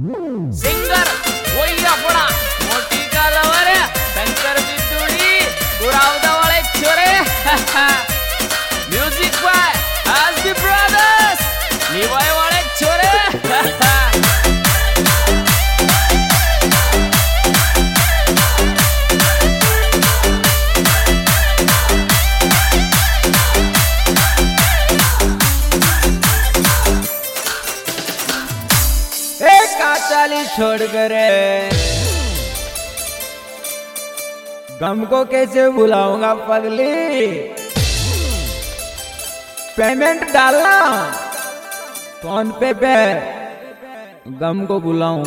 Singer वही अपना मोटी का लवर शंकर बिद्दुड़ी गुरावदा वाले छोरे म्यूजिक बाय आसबी ब्रदर्स निवाय वाले छोरे चाली छोड़ कर गम को कैसे भुलाऊंगा पगली। पेमेंट डालना फोन पे गम को भुलाऊं।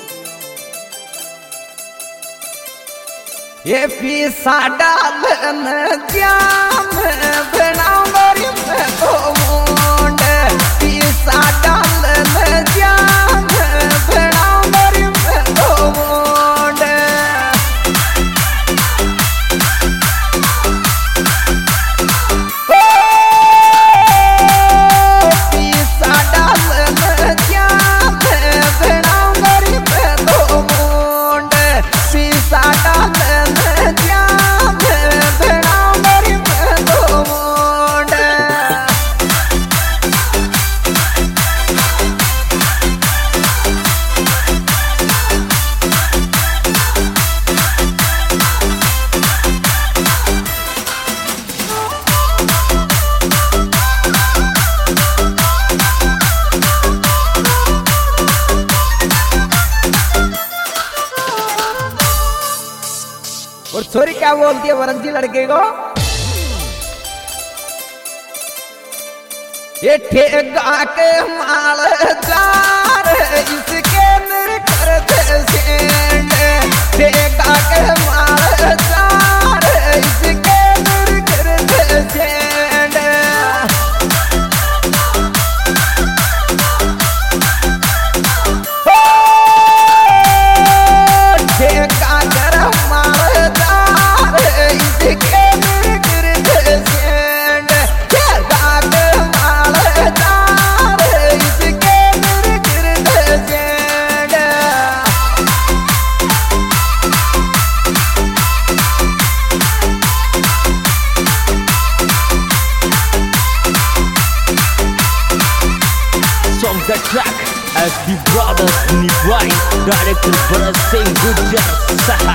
ये फीसा डालना जाम बनाऊंगा तो मुंड फीसा डालना जाम और छोरी क्या बोलती है वरन जी लड़के को, ये ठेगा के माल जार इसके मेरे कर दे सेंड। ठेगा के माल जार इसके मेरे कर दे सेंड। ठेगा कर माल the track ASBi Brothers Niwai Director Bharat Singh Gujjar Saha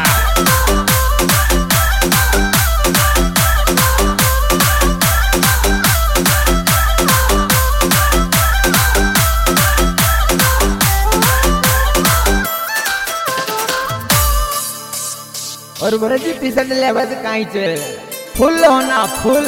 और भरत जी टी-शर्ट लेवा से काई चे फुल होना फुल।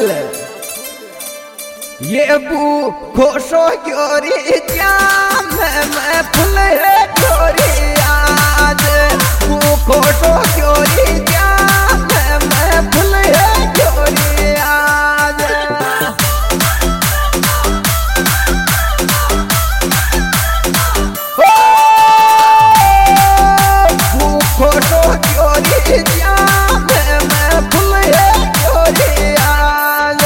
ये बू खोशो क्योरी जाम मैं फुल है क्योरी आज। बू खोशो क्योरी जाम मैं फुल है क्योरी आज। बू खोशो क्योरी जाम मैं फुल है क्योरी आज।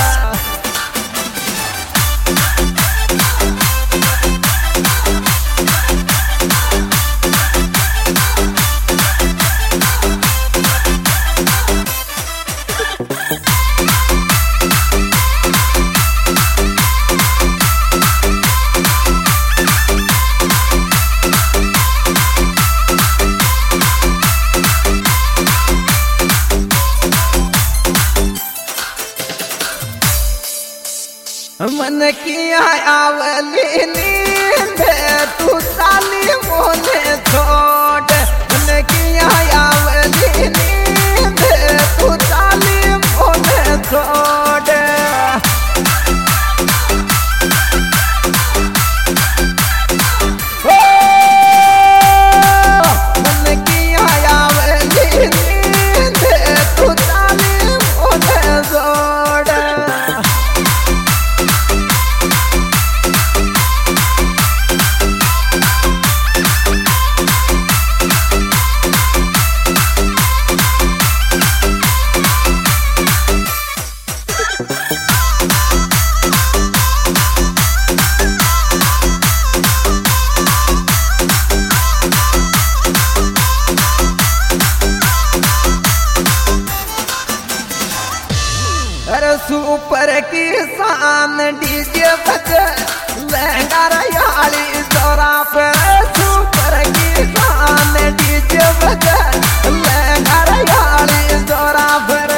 मन की आवली नींद तू साली मोने छोड़। मन की आवली नींद तू साली मोने छोड़। मन की आवली नींद तू साली मोने छोड़। की शान डीजे बजे लहंगा रयाली जोरा पर सुपर की शान डीजे बजे लहंगा रयाली जोरा पर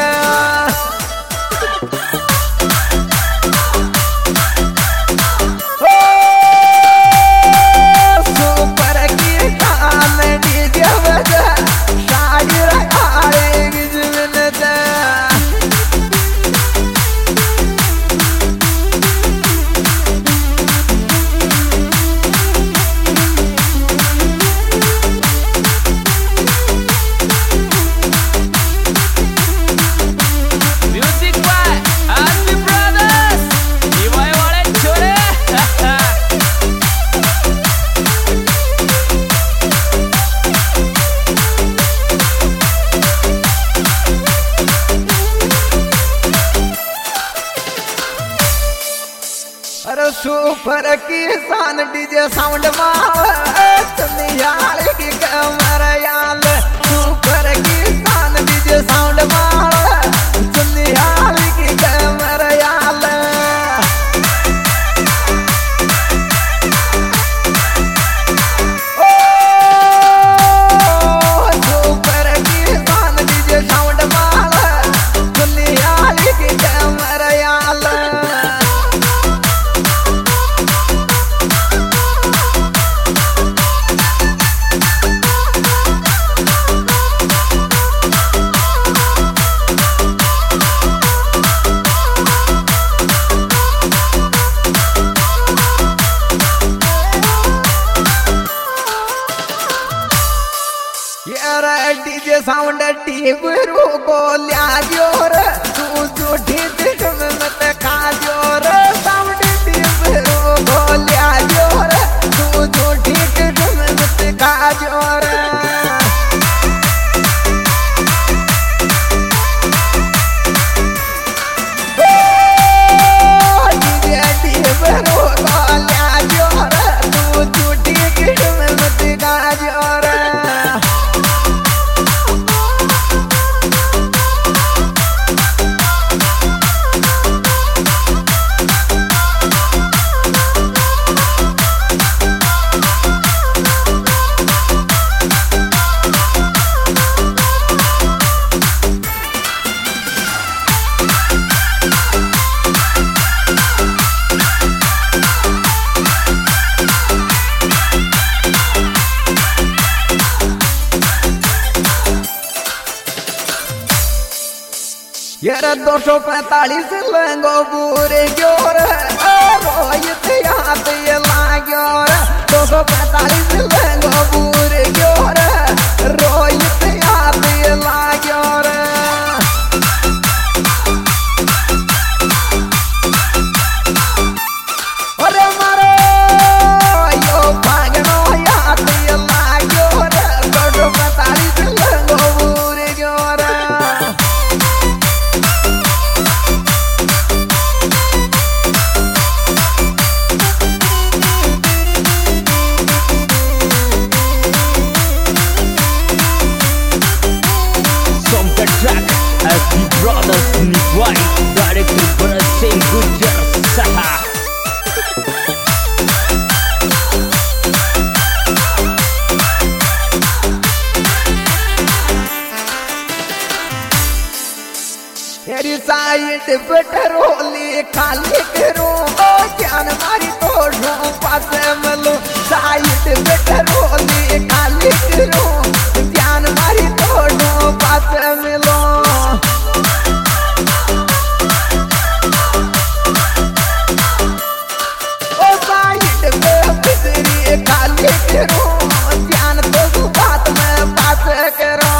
सुपर की शान डीजे साउंड माल की कमर याल सुपर की शान डीजे साउंड माल की कमर याल ओ सुपर की शान डीजे साउंड माल की कमर याल डीजे साउंड टीबरू को लिया जोर तू झूठी दिल में मत खा जोर साउंड टीबरू को लिया जोर तू झूठी दिल में मत खा जोर डीजे टीबरू को लिया जोर तू झूठी दिल में मत खा जोर यार 245 लंगो पूरे जोर रोहित याद ये लागोर 245 लंगो पूरे जोर रोहित याद ये लागोर अरे मारो यो भागनो याद ये लागोर 245 लंगो पूरे जोर Brothers Nigwai, directed by Saint Gujar Saha. तेरी साइड पेट्रोली खाली करूं ओ जान मारी तोड़ूं पास मिलूं साइड पेट्रोली खाली करूं जान मारी तोड़ूं पास मिलूं खाली करूं ध्यान तो बात में बात करूं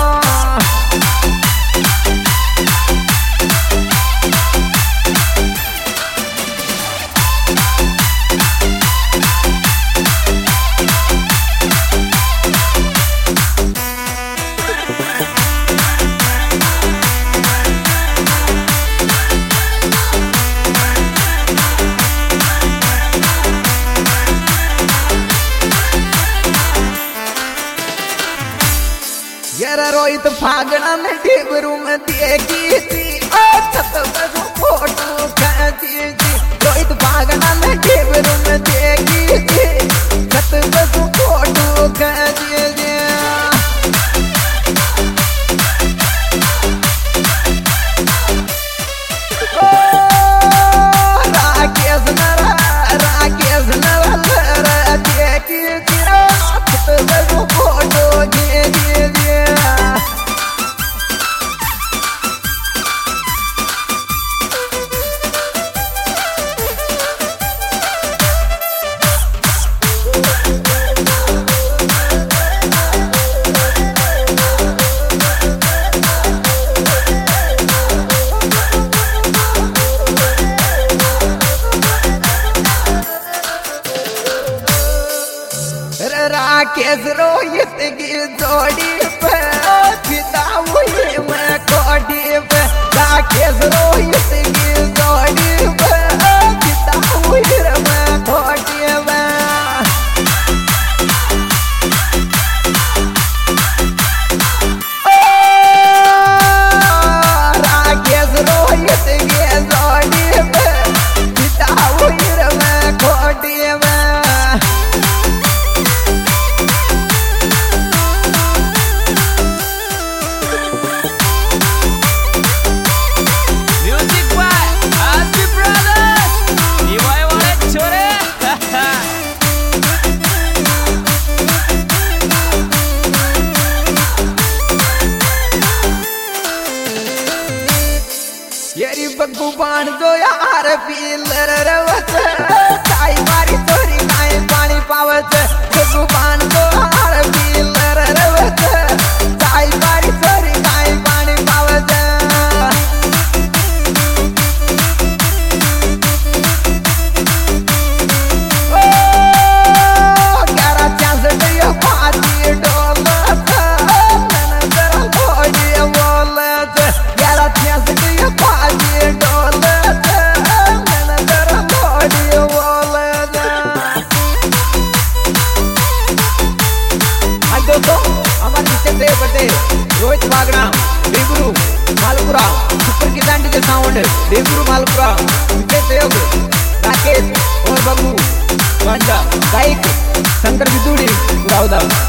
रोहित फागड़ा में ढेबरू में देखी थी छत पर फोटो खींच रोहित भागना में टेबरू में देगी छत पे तू फोटो खींचे राकेश नरा देगी छत पे तू फोटो खींचे राकेश रोहित की जोड़ी पे पिता हुई मैं कोडी पे राकेश रोहित की जोड़ी पे पिता हुई मैं कोडी पे राकेश रोहित की जोड़ी पे पिता हुई मैं कोडी पे येरी बग्गू बाण जो यार पीलर रवत ताई मारी तोरी काई पानी पावत बग्गू बाण जो यार पीलर रवत ताई मारी तोरी काई पानी पावत ओ 11 चांस दियो पाती डोलत नन जरा होड़ी बोलत 11 चांस दियो पाती डोलत नन जरा होड़ी बोलत आज दोस्तों हमारे नीचे से बटे रोहित भागना देवगुरु मालपुरा सुपर की दांडी के साउंड देवगुरु मालपुरा नीचे सहयोग राकेश और बब्बू पांडा गायक शंकर बिदुड़ी गुरावदा।